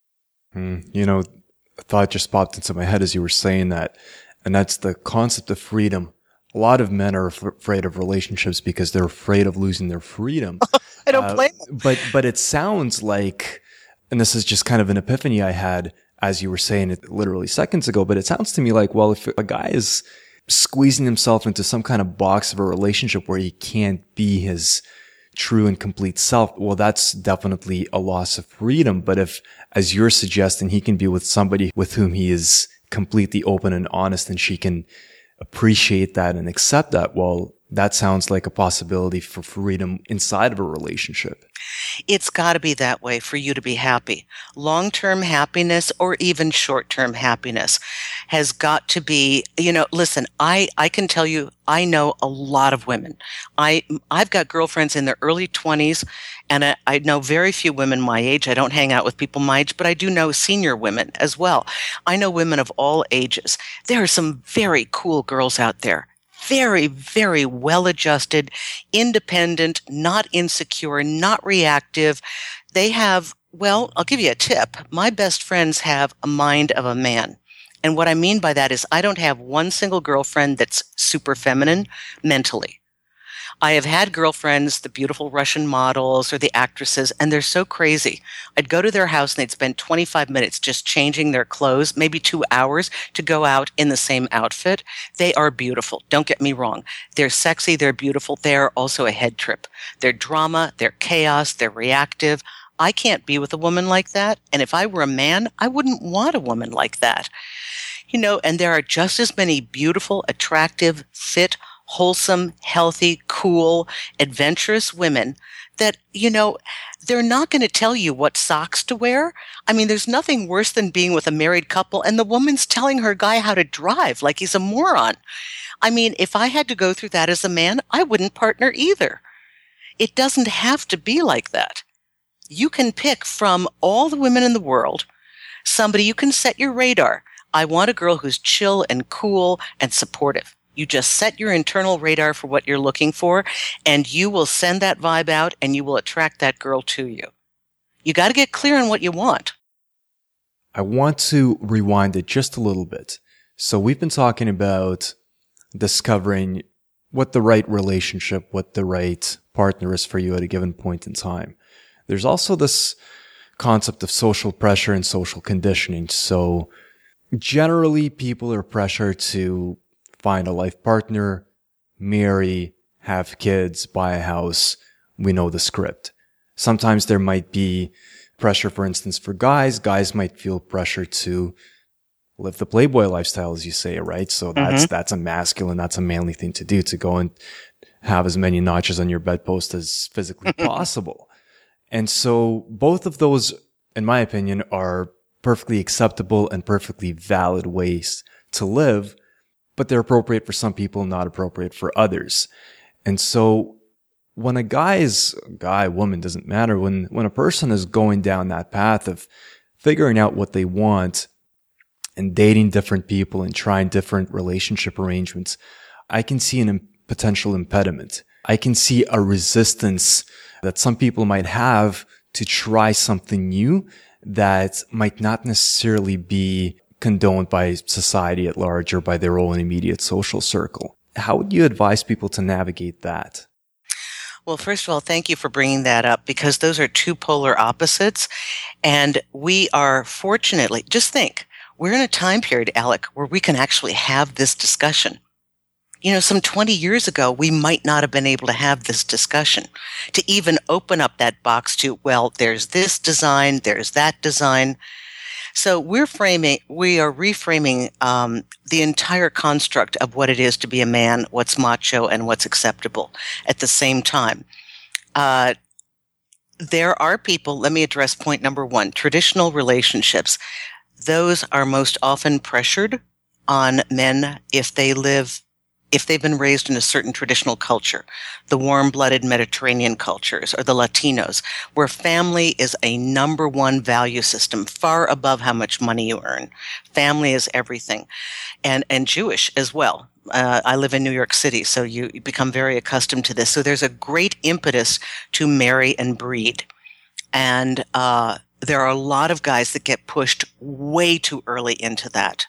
B: Mm, you know, a thought just popped into my head as you were saying that, and that's the concept of freedom. A lot of men are af- afraid of relationships because they're afraid of losing their freedom.
C: I don't
B: uh,
C: blame them.
B: But, but it sounds like, and this is just kind of an epiphany I had as you were saying it literally seconds ago, but it sounds to me like, well, if a guy is squeezing himself into some kind of box of a relationship where he can't be his true and complete self, well, that's definitely a loss of freedom. But if, as you're suggesting, he can be with somebody with whom he is completely open and honest and she can appreciate that and accept that, well, that sounds like a possibility for freedom inside of a relationship.
C: It's got to be that way for you to be happy. Long-term happiness or even short-term happiness has got to be, you know, listen, I, I can tell you, I know a lot of women. I, I've got girlfriends in their early twenties, and I, I know very few women my age. I don't hang out with people my age, but I do know senior women as well. I know women of all ages. There are some very cool girls out there. Very, very well-adjusted, independent, not insecure, not reactive. They have, well, I'll give you a tip. My best friends have a mind of a man. And what I mean by that is I don't have one single girlfriend that's super feminine mentally. I have had girlfriends, the beautiful Russian models or the actresses, and they're so crazy. I'd go to their house and they'd spend twenty-five minutes just changing their clothes, maybe two hours to go out in the same outfit. They are beautiful. Don't get me wrong. They're sexy. They're beautiful. They're also a head trip. They're drama. They're chaos. They're reactive. I can't be with a woman like that. And if I were a man, I wouldn't want a woman like that. You know, and there are just as many beautiful, attractive, fit, wholesome, healthy, cool, adventurous women that, you know, they're not going to tell you what socks to wear. I mean, there's nothing worse than being with a married couple and the woman's telling her guy how to drive like he's a moron. I mean, if I had to go through that as a man, I wouldn't partner either. It doesn't have to be like that. You can pick from all the women in the world somebody you can set your radar. I want a girl who's chill and cool and supportive. You just set your internal radar for what you're looking for, and you will send that vibe out, and you will attract that girl to you. You got to get clear on what you want.
B: I want to rewind it just a little bit. So we've been talking about discovering what the right relationship, what the right partner is for you at a given point in time. There's also this concept of social pressure and social conditioning. So generally, people are pressured to find a life partner, marry, have kids, buy a house. We know the script. Sometimes there might be pressure, for instance, for guys. Guys might feel pressure to live the Playboy lifestyle, as you say, right? So that's, mm-hmm. that's a masculine, that's a manly thing to do, to go and have as many notches on your bedpost as physically possible. And so both of those, in my opinion, are perfectly acceptable and perfectly valid ways to live, but they're appropriate for some people, not appropriate for others. And so when a guy is, guy, woman, doesn't matter, when, when a person is going down that path of figuring out what they want and dating different people and trying different relationship arrangements, I can see a im- potential impediment. I can see a resistance that some people might have to try something new that might not necessarily be condoned by society at large or by their own immediate social circle. How would you advise people to navigate that?
C: Well, first of all, thank you for bringing that up, because those are two polar opposites. And we are fortunately, just think, we're in a time period, Alec, where we can actually have this discussion. You know, some twenty years ago, we might not have been able to have this discussion, to even open up that box to, well, there's this design, there's that design. So we're framing, we are reframing um, the entire construct of what it is to be a man, what's macho, and what's acceptable at the same time. Uh, there are people, let me address point number one, traditional relationships. Those are most often pressured on men if they live if they've been raised in a certain traditional culture, the warm-blooded Mediterranean cultures or the Latinos, where family is a number one value system, far above how much money you earn. Family is everything. And, and Jewish as well. Uh, I live in New York City, so you, you become very accustomed to this. So there's a great impetus to marry and breed. And uh, there are a lot of guys that get pushed way too early into that.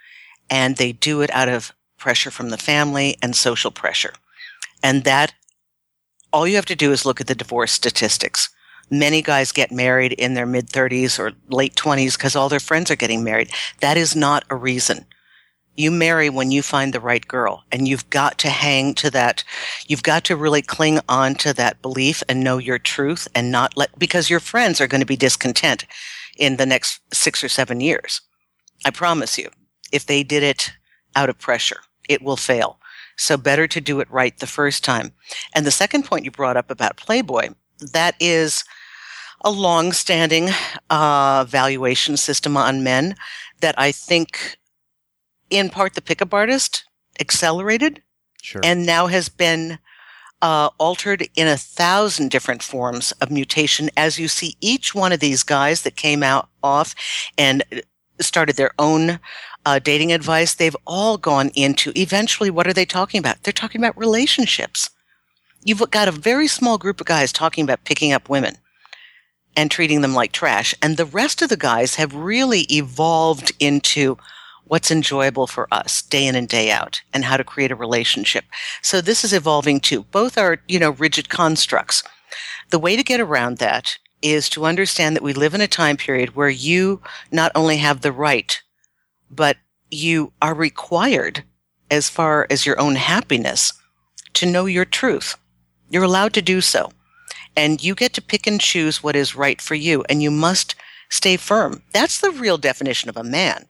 C: And they do it out of pressure from the family and social pressure. And that, all you have to do is look at the divorce statistics. Many guys get married in their mid-thirties or late twenties because all their friends are getting married. That is not a reason. You marry when you find the right girl, and you've got to hang to that. You've got to really cling on to that belief and know your truth, and not let, because your friends are going to be discontent in the next six or seven years. I promise you, if they did it out of pressure, it will fail. So better to do it right the first time. And the second point you brought up about Playboy, that is a long-standing uh, valuation system on men that I think, in part, the pickup artist accelerated,
B: sure,
C: and now has been uh, altered in a thousand different forms of mutation. As you see, each one of these guys that came out off and started their own uh, dating advice, they've all gone into, eventually, what are they talking about? They're talking about relationships. You've got a very small group of guys talking about picking up women and treating them like trash. And the rest of the guys have really evolved into, what's enjoyable for us day in and day out, and how to create a relationship. So this is evolving too. Both are, you know, rigid constructs. The way to get around that is to understand that we live in a time period where you not only have the right, but you are required, as far as your own happiness, to know your truth. You're allowed to do so. And you get to pick and choose what is right for you, and you must stay firm. That's the real definition of a man.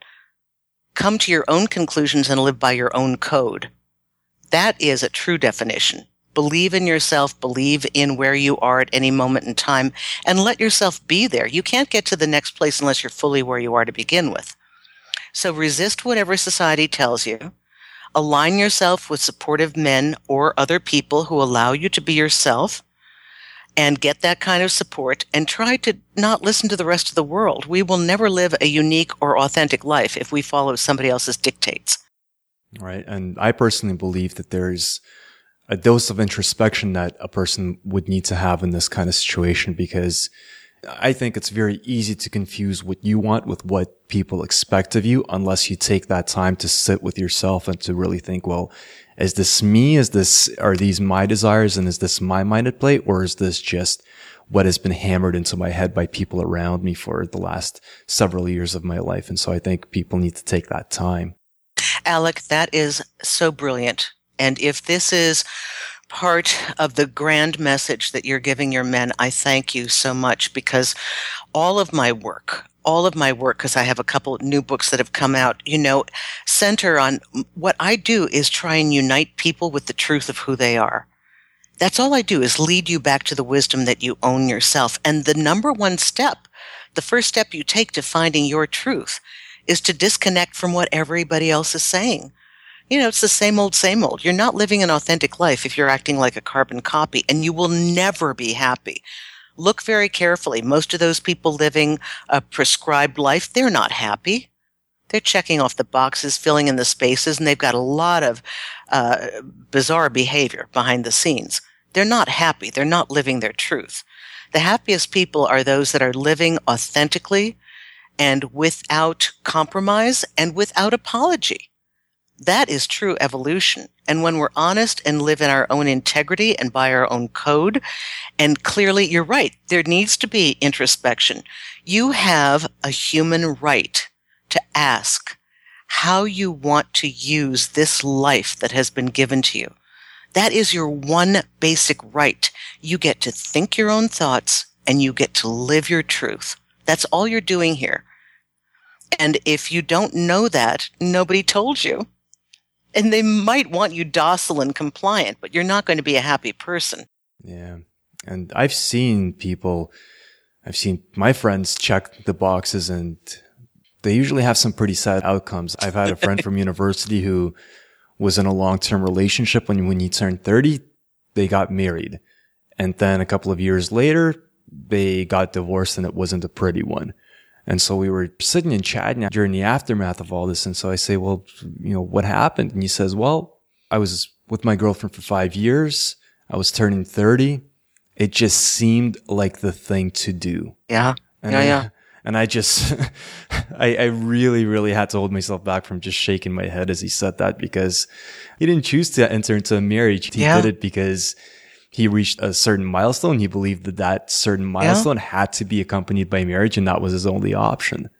C: Come to your own conclusions and live by your own code. That is a true definition. Believe in yourself, believe in where you are at any moment in time, and let yourself be there. You can't get to the next place unless you're fully where you are to begin with. So resist whatever society tells you. Align yourself with supportive men or other people who allow you to be yourself, and get that kind of support, and try to not listen to the rest of the world. We will never live a unique or authentic life if we follow somebody else's dictates.
B: Right. And I personally believe that there's a dose of introspection that a person would need to have in this kind of situation, because I think it's very easy to confuse what you want with what people expect of you unless you take that time to sit with yourself and to really think, well, is this me? Is this, are these my desires? And is this my mind at play? Or is this just what has been hammered into my head by people around me for the last several years of my life? And so I think people need to take that time.
C: Alec, that is so brilliant. And if this is part of the grand message that you're giving your men, I thank you so much, because all of my work, all of my work, because I have a couple of new books that have come out, you know, center on what I do is try and unite people with the truth of who they are. That's all I do, is lead you back to the wisdom that you own yourself. And the number one step, the first step you take to finding your truth, is to disconnect from what everybody else is saying. You know, it's the same old, same old. You're not living an authentic life if you're acting like a carbon copy, and you will never be happy. Look very carefully. Most of those people living a prescribed life, they're not happy. They're checking off the boxes, filling in the spaces, and they've got a lot of uh, bizarre behavior behind the scenes. They're not happy. They're not living their truth. The happiest people are those that are living authentically and without compromise and without apology. That is true evolution. And when we're honest and live in our own integrity and by our own code, and clearly, you're right, there needs to be introspection. You have a human right to ask how you want to use this life that has been given to you. That is your one basic right. You get to think your own thoughts and you get to live your truth. That's all you're doing here. And if you don't know that, nobody told you. And they might want you docile and compliant, but you're not going to be a happy person.
B: Yeah. And I've seen people, I've seen my friends check the boxes, and they usually have some pretty sad outcomes. I've had a friend from university who was in a long-term relationship. When, when he turned thirty, they got married. And then a couple of years later, they got divorced, and it wasn't a pretty one. And so we were sitting and chatting during the aftermath of all this. And so I say, well, you know, what happened? And he says, well, I was with my girlfriend for five years. I was turning thirty. It just seemed like the thing to do.
C: Yeah.
B: And
C: yeah,
B: I,
C: yeah.
B: And I just, I, I really, really had to hold myself back from just shaking my head as he said that, because he didn't choose to enter into a marriage. He
C: yeah.
B: did it because he reached a certain milestone. He believed that that certain milestone yeah. had to be accompanied by marriage, and that was his only option.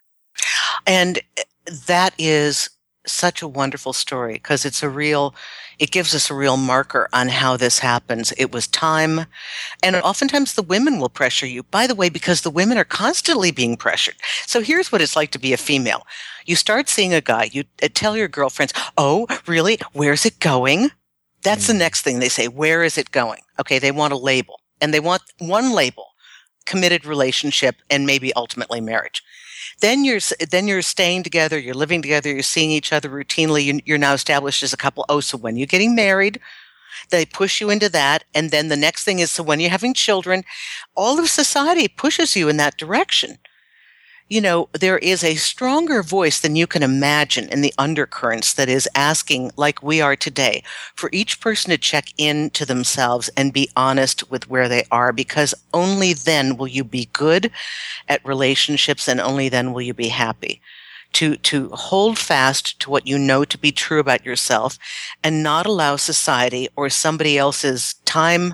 C: And that is such a wonderful story, because it's a real, it gives us a real marker on how this happens. It was time. And oftentimes the women will pressure you, by the way, because the women are constantly being pressured. So here's what it's like to be a female. You start seeing a guy, you tell your girlfriends, oh, really? Where's it going? That's mm. the next thing they say. Where is it going? Okay, they want a label. And they want one label, committed relationship, and maybe ultimately marriage. Then you're then you're staying together, you're living together, you're seeing each other routinely, you're now established as a couple. Oh, so when you're getting married, they push you into that. And then the next thing is, so when you're having children, all of society pushes you in that direction. You know, there is a stronger voice than you can imagine in the undercurrents that is asking, like we are today, for each person to check in to themselves and be honest with where they are, because only then will you be good at relationships, and only then will you be happy. to, to hold fast to what you know to be true about yourself and not allow society or somebody else's time,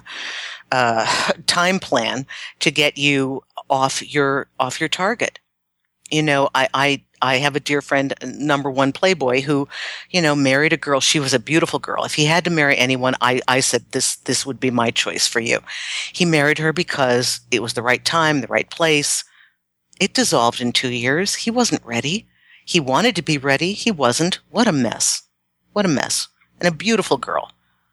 C: uh, time plan to get you off your, off your target. You know, I, I, I have a dear friend, number one playboy, who, you know, married a girl. She was a beautiful girl. If he had to marry anyone, I, I said, this, this would be my choice for you. He married her because it was the right time, the right place. It dissolved in two years. He wasn't ready. He wanted to be ready. He wasn't. What a mess. What a mess. And a beautiful girl.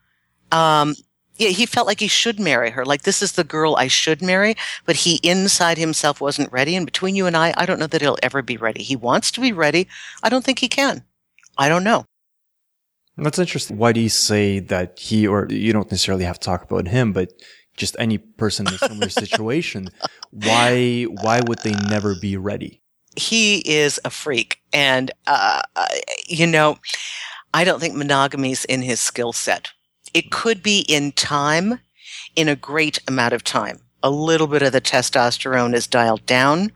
C: Um, yeah, he felt like he should marry her. Like, this is the girl I should marry. But he inside himself wasn't ready. And between you and I, I don't know that he'll ever be ready. He wants to be ready. I don't think he can. I don't know.
B: That's interesting. Why do you say that he, or you don't necessarily have to talk about him, but just any person in a similar situation, why, why would they never be ready?
C: He is a freak. And, uh, you know, I don't think monogamy's in his skill set. It could be in time, in a great amount of time. A little bit of the testosterone is dialed down,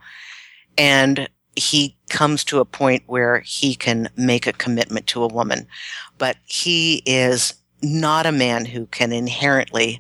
C: and he comes to a point where he can make a commitment to a woman. But he is not a man who can inherently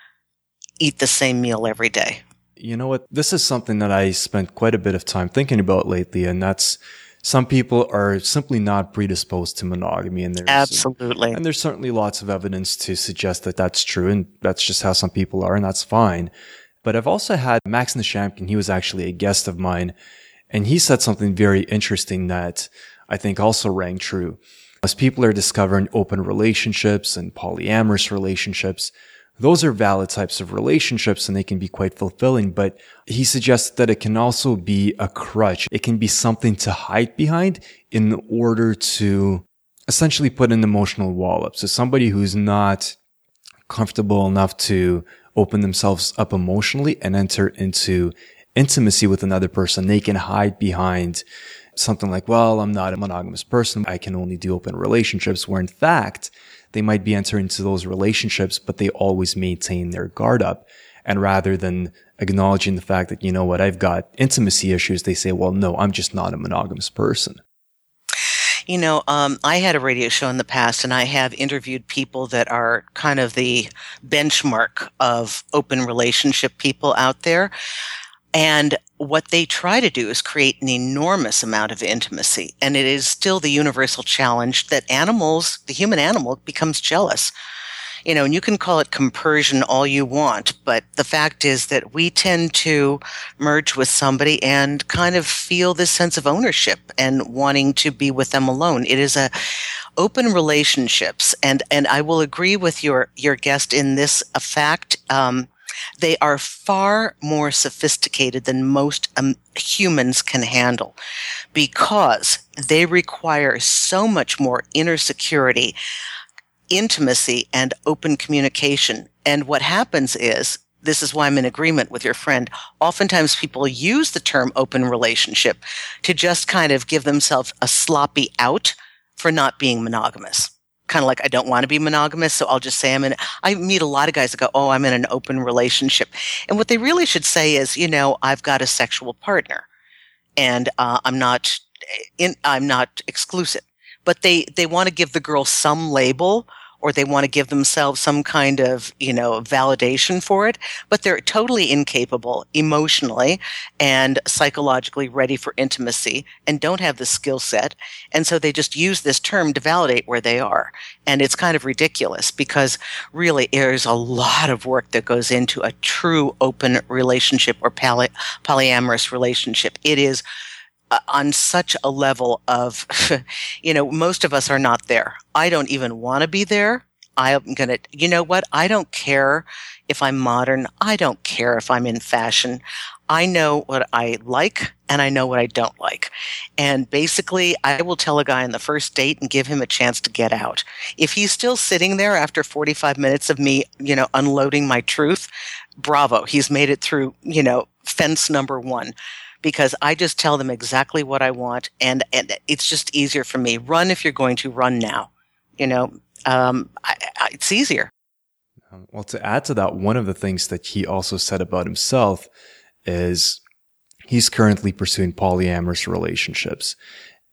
C: eat the same meal every day.
B: You know what? This is something that I spent quite a bit of time thinking about lately, and that's some people are simply not predisposed to monogamy. And there's,
C: Absolutely.
B: And there's certainly lots of evidence to suggest that that's true, and that's just how some people are, and that's fine. But I've also had Max Nishamkin. He was actually a guest of mine, and he said something very interesting that I think also rang true. As people are discovering open relationships and polyamorous relationships, those are valid types of relationships and they can be quite fulfilling, but he suggests that it can also be a crutch. It can be something to hide behind in order to essentially put an emotional wall up. So somebody who's not comfortable enough to open themselves up emotionally and enter into intimacy with another person, they can hide behind something like, well, I'm not a monogamous person. I can only do open relationships, where in fact, they might be entering into those relationships, but they always maintain their guard up. And rather than acknowledging the fact that, you know what, I've got intimacy issues, they say, well, no, I'm just not a monogamous person.
C: You know, um, I had a radio show in the past, and I have interviewed people that are kind of the benchmark of open relationship people out there. And what they try to do is create an enormous amount of intimacy. And it is still the universal challenge that animals, the human animal, becomes jealous. You know, and you can call it compersion all you want, but the fact is that we tend to merge with somebody and kind of feel this sense of ownership and wanting to be with them alone. It is a open relationships. And, and I will agree with your, your guest in this a fact. Um, They are far more sophisticated than most um, humans can handle, because they require so much more inner security, intimacy, and open communication. And what happens is, this is why I'm in agreement with your friend, oftentimes people use the term open relationship to just kind of give themselves a sloppy out for not being monogamous. Kind of like, I don't want to be monogamous, so I'll just say I'm in. I meet a lot of guys that go, oh, I'm in an open relationship. And what they really should say is, you know, I've got a sexual partner, and uh, I'm not in, I'm not exclusive. But they, they want to give the girl some label, or they want to give themselves some kind of, you know, validation for it, but they're totally incapable emotionally and psychologically ready for intimacy and don't have the skill set. And so they just use this term to validate where they are. And it's kind of ridiculous, because really there's a lot of work that goes into a true open relationship or poly- polyamorous relationship. It is Uh, on such a level of, you know, most of us are not there. I don't even want to be there. I'm going to, you know what? I don't care if I'm modern. I don't care if I'm in fashion. I know what I like and I know what I don't like. And basically, I will tell a guy on the first date and give him a chance to get out. If he's still sitting there after forty-five minutes of me, you know, unloading my truth, bravo. He's made it through, you know, fence number one. Because I just tell them exactly what I want, and, and it's just easier for me. Run if you're going to run now. You know, um, I, I, it's easier.
B: Well, to add to that, one of the things that he also said about himself is he's currently pursuing polyamorous relationships.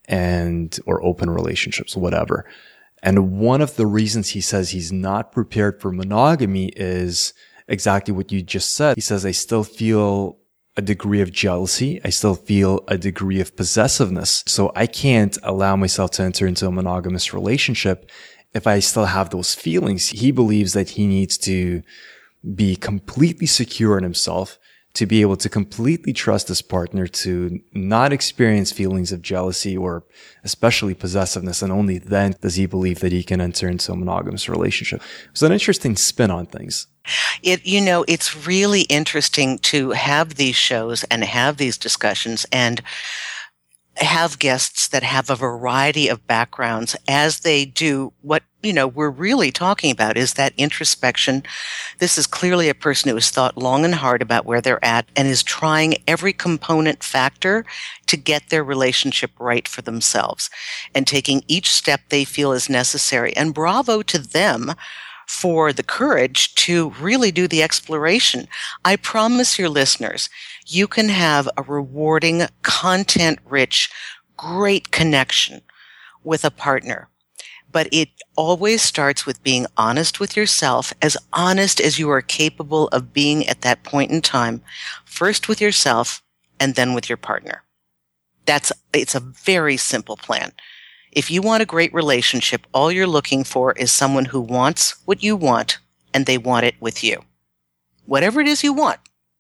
B: and, or open relationships, whatever. And one of the reasons he says he's not prepared for monogamy is exactly what you just said. He says, I still feel a degree of jealousy. I still feel a degree of possessiveness. So I can't allow myself to enter into a monogamous relationship if I still have those feelings. He believes that he needs to be completely secure in himself, to be able to completely trust his partner, to not experience feelings of jealousy or especially possessiveness. And only then does he believe that he can enter into a monogamous relationship. It's an interesting spin on things.
C: It, you know, it's really interesting to have these shows and have these discussions and have guests that have a variety of backgrounds as they do what, you know, we're really talking about is that introspection. This is clearly a person who has thought long and hard about where they're at and is trying every component factor to get their relationship right for themselves and taking each step they feel is necessary. And bravo to them for the courage to really do the exploration. I promise your listeners, you can have a rewarding, content-rich, great connection with a partner. But it always starts with being honest with yourself, as honest as you are capable of being at that point in time, first with yourself and then with your partner. That's, it's a very simple plan. If you want a great relationship, all you're looking for is someone who wants what you want and they want it with you. Whatever it is you want.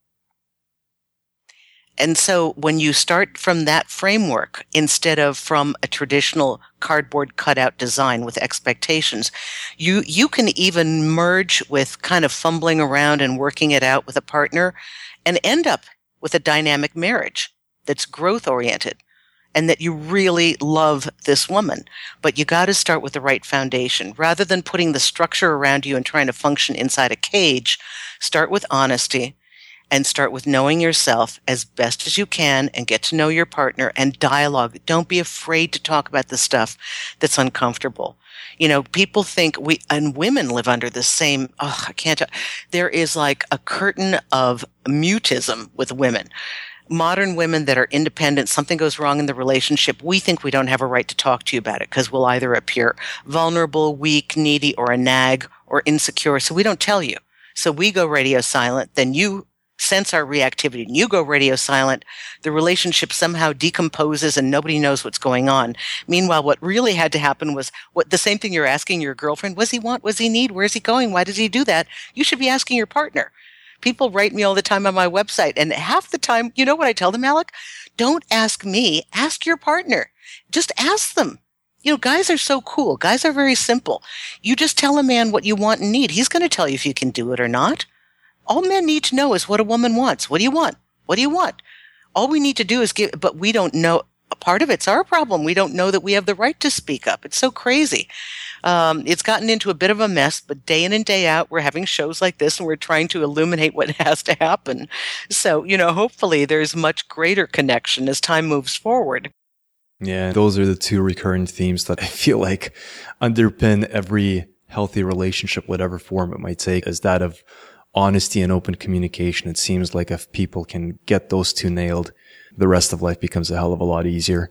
C: And so when you start from that framework, instead of from a traditional cardboard cutout design with expectations, you, you can even merge with kind of fumbling around and working it out with a partner and end up with a dynamic marriage that's growth oriented and that you really love this woman. But you got to start with the right foundation. Rather than putting the structure around you and trying to function inside a cage, start with honesty. And start with knowing yourself as best as you can and get to know your partner and dialogue. Don't be afraid to talk about the stuff that's uncomfortable. You know, people think we, and women live under the same, oh, I can't, there is like a curtain of mutism with women. Modern women that are independent, something goes wrong in the relationship, we think we don't have a right to talk to you about it because we'll either appear vulnerable, weak, needy, or a nag or insecure. So we don't tell you. So we go radio silent, then you sense our reactivity and you go radio silent, the relationship somehow decomposes and nobody knows what's going on. Meanwhile, what really had to happen was what the same thing you're asking your girlfriend, what does he want? What does he need? Where's he going? Why does he do that? You should be asking your partner. People write me all the time on my website, and half the time, you know what I tell them, Alec? Don't ask me, ask your partner. Just ask them. You know, guys are so cool. Guys are very simple. You just tell a man what you want and need. He's going to tell you if you can do it or not. All men need to know is what a woman wants. What do you want? What do you want? All we need to do is give, but we don't know. Part of it's our problem. We don't know that we have the right to speak up. It's so crazy. Um, it's gotten into a bit of a mess, but day in and day out, we're having shows like this and we're trying to illuminate what has to happen. So, you know, hopefully there's much greater connection as time moves forward.
B: Yeah, those are the two recurrent themes that I feel like underpin every healthy relationship, whatever form it might take, is that of honesty and open communication. It seems like if people can get those two nailed, the rest of life becomes a hell of a lot easier.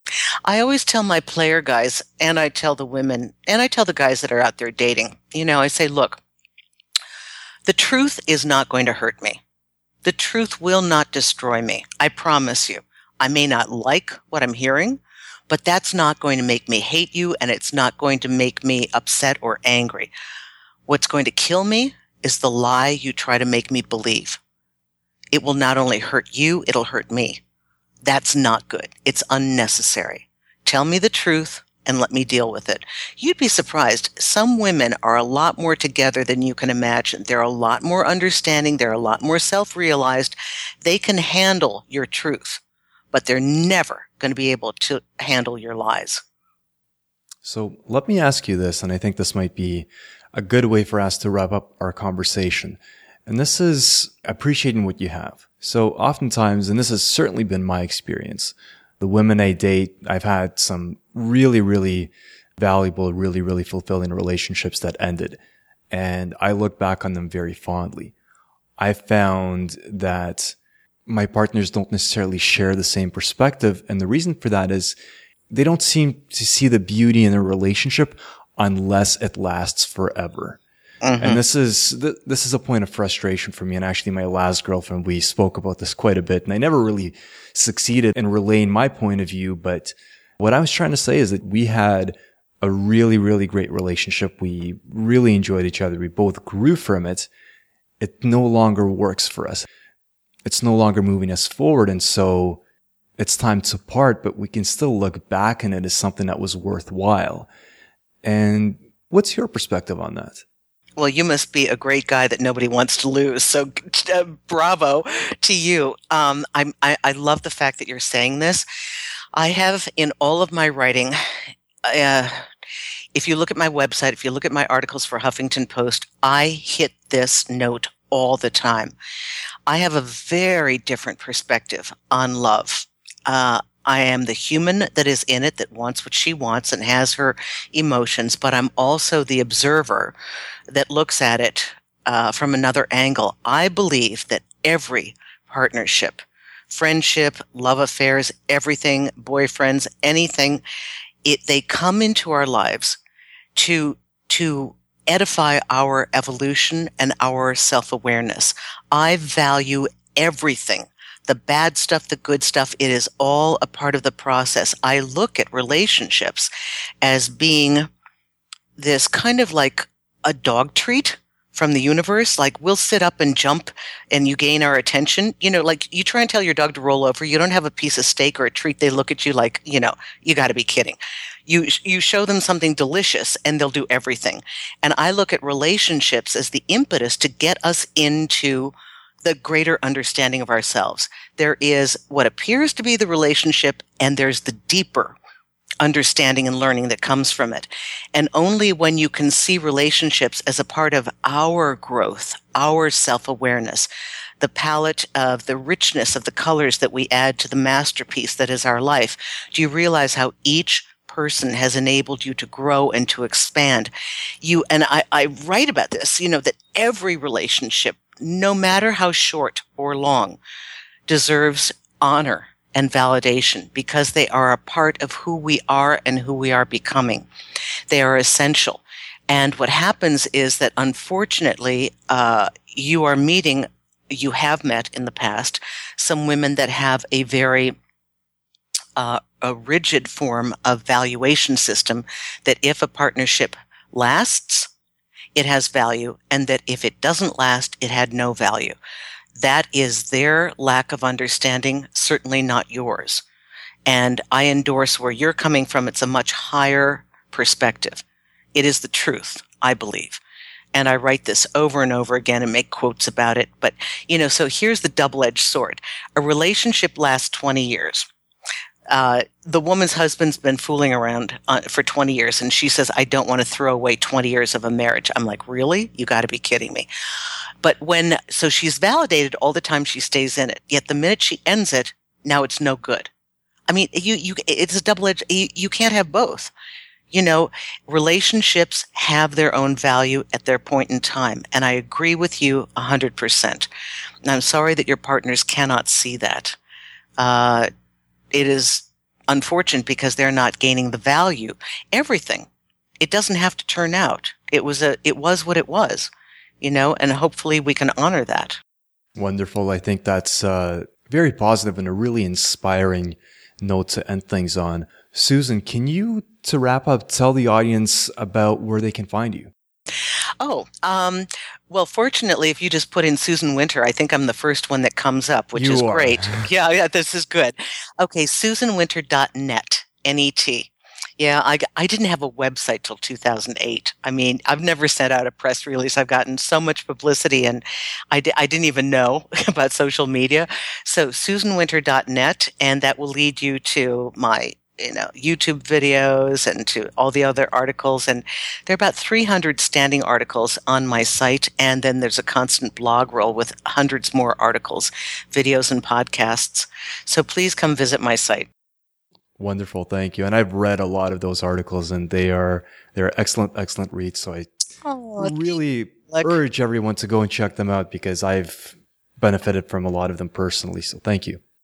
C: I always tell my player guys, and I tell the women, and I tell the guys that are out there dating, you know, I say, look, the truth is not going to hurt me. The truth will not destroy me. I promise you. I may not like what I'm hearing, but that's not going to make me hate you, and it's not going to make me upset or angry. What's going to kill me is the lie you try to make me believe. It will not only hurt you, it'll hurt me. That's not good. It's unnecessary. Tell me the truth and let me deal with it. You'd be surprised. Some women are a lot more together than you can imagine. They're a lot more understanding. They're a lot more self-realized. They can handle your truth, but they're never going to be able to handle your lies.
B: So let me ask you this, and I think this might be a good way for us to wrap up our conversation. And this is appreciating what you have. So oftentimes, and this has certainly been my experience, the women I date, I've had some really, really valuable, really, really fulfilling relationships that ended. And I look back on them very fondly. I found that my partners don't necessarily share the same perspective. And the reason for that is they don't seem to see the beauty in a relationship unless it lasts forever. Mm-hmm. And this is, th- this is a point of frustration for me. And actually my last girlfriend, we spoke about this quite a bit, and I never really succeeded in relaying my point of view. But what I was trying to say is that we had a really, really great relationship. We really enjoyed each other. We both grew from it. It no longer works for us. It's no longer moving us forward. And so it's time to part, but we can still look back on it as something that was worthwhile. And what's your perspective on that?
C: Well, you must be a great guy that nobody wants to lose. So uh, bravo to you. Um, I, I, I love the fact that you're saying this. I have in all of my writing, uh, if you look at my website, if you look at my articles for Huffington Post, I hit this note all the time. I have a very different perspective on love. Uh, I am the human that is in it, that wants what she wants and has her emotions, but I'm also the observer that looks at it uh, from another angle. I believe that every partnership, friendship, love affairs, everything, boyfriends, anything, it they come into our lives to to edify our evolution and our self-awareness. I value everything. The bad stuff, the good stuff, it is all a part of the process. I look at relationships as being this kind of like a dog treat from the universe. Like we'll sit up and jump and you gain our attention. You know, like you try and tell your dog to roll over. You don't have a piece of steak or a treat. They look at you like, you know, you got to be kidding. You, you show them something delicious and they'll do everything. And I look at relationships as the impetus to get us into the greater understanding of ourselves. There is what appears to be the relationship, and there's the deeper understanding and learning that comes from it. And only when you can see relationships as a part of our growth, our self-awareness, the palette of the richness of the colors that we add to the masterpiece that is our life, do you realize how each person has enabled you to grow and to expand. You, and I, I write about this, you know, that every relationship, no matter how short or long, deserves honor and validation because they are a part of who we are and who we are becoming. They are essential. And what happens is that unfortunately, uh, you are meeting, you have met in the past, some women that have a very uh, a rigid form of valuation system that if a partnership lasts, it has value, and that if it doesn't last, it had no value. That is their lack of understanding, certainly not yours. And I endorse where you're coming from. It's a much higher perspective. It is the truth, I believe. And I write this over and over again and make quotes about it. But, you know, so here's the double-edged sword. A relationship lasts twenty years. Uh, the woman's husband's been fooling around uh, for twenty years, and she says, I don't want to throw away twenty years of a marriage. I'm like, really? You got to be kidding me. But when, so she's validated all the time she stays in it, yet the minute she ends it, now it's no good. I mean, you, you, it's a double-edged, you, you can't have both. You know, relationships have their own value at their point in time, and I agree with you a hundred percent. And I'm sorry that your partners cannot see that. Uh, It is unfortunate because they're not gaining the value. Everything. It doesn't have to turn out. It was a, it was what it was, you know, and hopefully we can honor that.
B: Wonderful. I think that's uh, very positive and a really inspiring note to end things on. Susan, can you, to wrap up, tell the audience about where they can find you?
C: Oh, um, well, fortunately, if you just put in Susan Winter, I think I'm the first one that comes up, which
B: you
C: is
B: are.
C: great. yeah, yeah, this is good. Okay, susan winter dot net, N E T. Yeah, I, I didn't have a website till two thousand eight. I mean, I've never sent out a press release. I've gotten so much publicity, and I, di- I didn't even know about social media. So susan winter dot net, and that will lead you to my you know, YouTube videos and to all the other articles. And there are about three hundred standing articles on my site. And then there's a constant blog roll with hundreds more articles, videos, and podcasts. So please come visit my site.
B: Wonderful. Thank you. And I've read a lot of those articles, and they are, they're excellent, excellent reads. So I oh, really like, urge everyone to go and check them out because I've benefited from a lot of them personally. So thank you.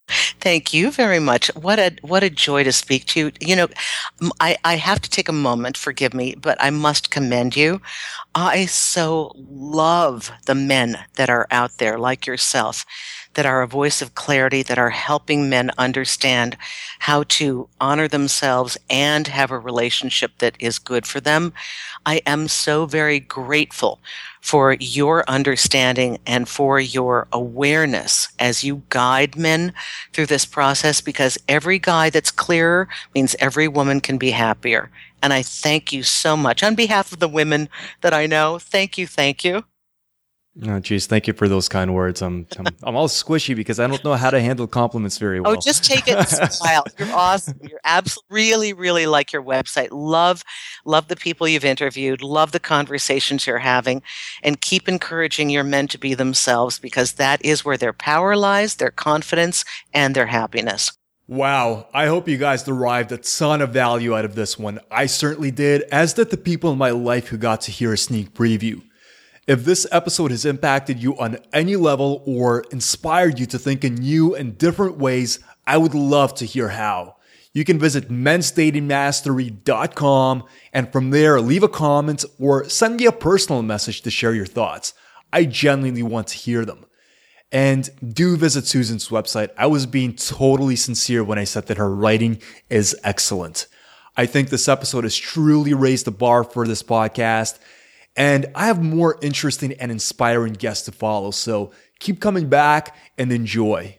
C: Thank you very much. What a what a joy to speak to you. You know, I, I have to take a moment, forgive me, but I must commend you. I so love the men that are out there like yourself, that are a voice of clarity, that are helping men understand how to honor themselves and have a relationship that is good for them. I am so very grateful for your understanding and for your awareness as you guide men through this process, because every guy that's clearer means every woman can be happier. And I thank you so much. On behalf of the women that I know, thank you, thank you.
B: Oh, geez, thank you for those kind words. I'm, I'm I'm all squishy because I don't know how to handle compliments very well.
C: Oh, just take it and smile. You're awesome. You're absolutely, really, really like your website. Love, love the people you've interviewed. Love the conversations you're having, and keep encouraging your men to be themselves, because that is where their power lies, their confidence, and their happiness.
B: Wow, I hope you guys derived a ton of value out of this one. I certainly did, as did the people in my life who got to hear a sneak preview. If this episode has impacted you on any level or inspired you to think in new and different ways, I would love to hear how. You can visit mens dating mastery dot com and from there leave a comment or send me a personal message to share your thoughts. I genuinely want to hear them. And do visit Susan's website. I was being totally sincere when I said that her writing is excellent. I think this episode has truly raised the bar for this podcast. And I have more interesting and inspiring guests to follow, so keep coming back and enjoy.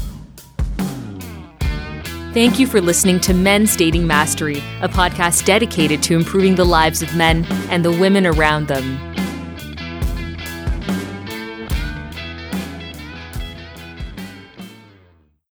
A: Thank you for listening to Men's Dating Mastery, a podcast dedicated to improving the lives of men and the women around them.